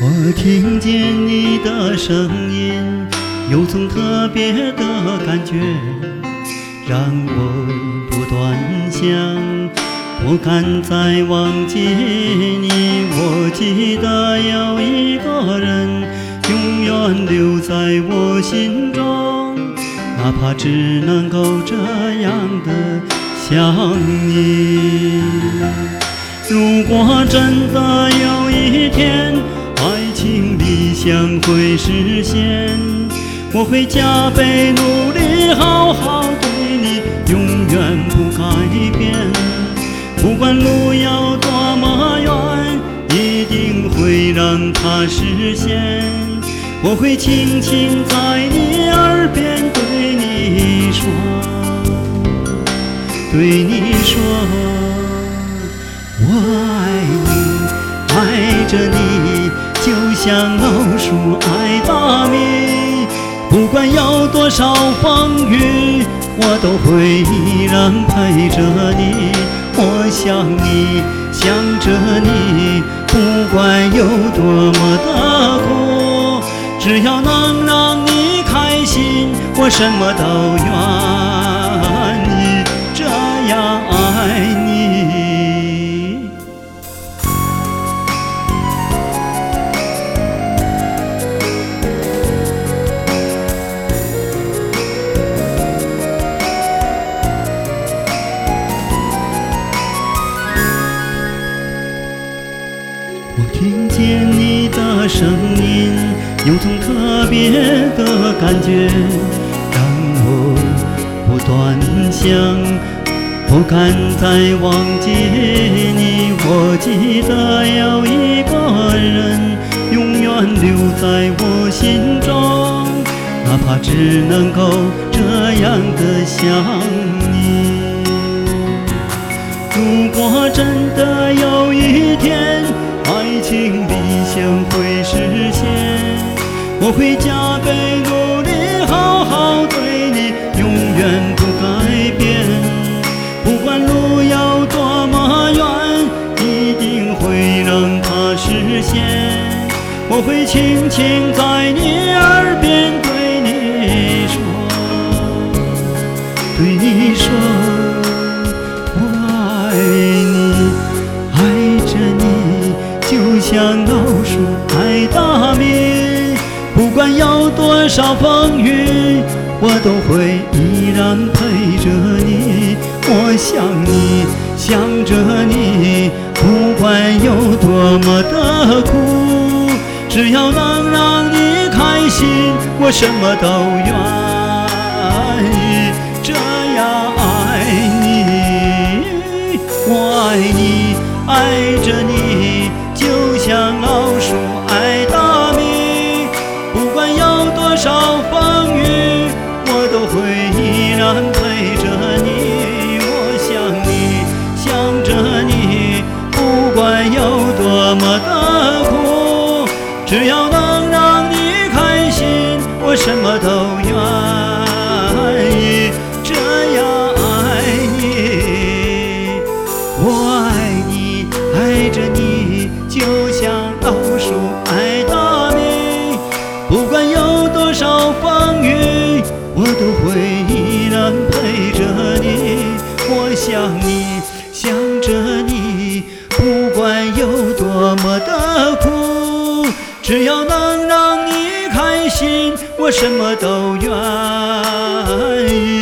我听见你的声音，有种特别的感觉，让我不断想，不敢再忘记你。我记得有一个人永远留在我心中，哪怕只能够这样的想你。如果真的有一天爱情理想会实现，我会加倍努力，好好对你，永远不改变。不管路有多么远，一定会让它实现。我会轻轻在你耳边对你说，对你说，我爱你，爱着你，就像老鼠爱大米。不管有多少风雨，我都会依然陪着你。我想你，想着你，不管有多么的苦，只要能让你开心，我什么都愿意这样爱你。我听见你的声音，有种特别的感觉，让我不断想，不敢再忘记你。我记得有一个人永远留在我心中，哪怕只能够这样的想你。如果真的有一天爱情理想会实现，我会加倍努力，好好对你，永远不改变。不管路有多么远，一定会让它实现。我会轻轻在你耳边对你说，对你说，我爱你，爱着你，就像老鼠爱大米。不管有多少风雨，我都会依然陪着你。我想你，想着你，不管有多么的苦，只要能让你开心，我什么都愿意这样爱你。我爱你，爱着你，就像老鼠爱大米。不管有多少风雨，我都会依然陪着你。我想你，想着你，不管有多么的苦，只要能让你开心，我什么都愿意这样爱你。我爱你，爱着你，就像老鼠爱大米。不管有多少风雨，我都会依然陪着你。我想你，想着你，不管有多么的苦，只要能让你开心，我什么都愿意。